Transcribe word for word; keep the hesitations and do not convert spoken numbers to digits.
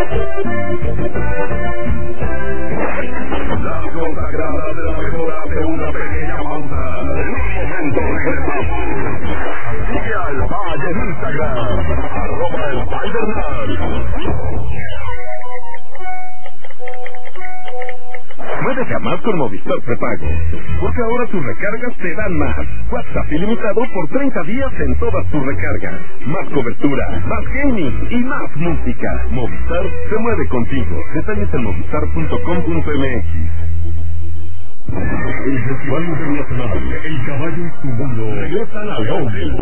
La consagrada de la mejor hace una pequeña pausa. En un momento regresamos. Sigue al Valle en Instagram. Arroba el Valle. Muévete a más con Movistar Prepago, porque ahora tus recargas te dan más. WhatsApp ilimitado por treinta días en todas tus recargas. Más cobertura, más gaming y más música. Movistar se mueve contigo. Detalles en movistar punto com punto m x. El Festival Internacional El Caballo y su Mundo regresa a León.